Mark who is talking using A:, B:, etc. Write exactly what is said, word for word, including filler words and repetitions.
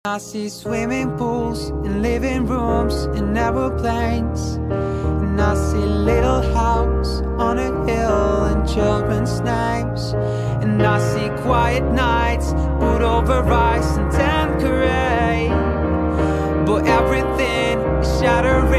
A: I see swimming pools and living rooms and aeroplanes, and I see little house on a hill and children's names, and I see quiet nights put over ice and Tanqueray. But everything is shattering.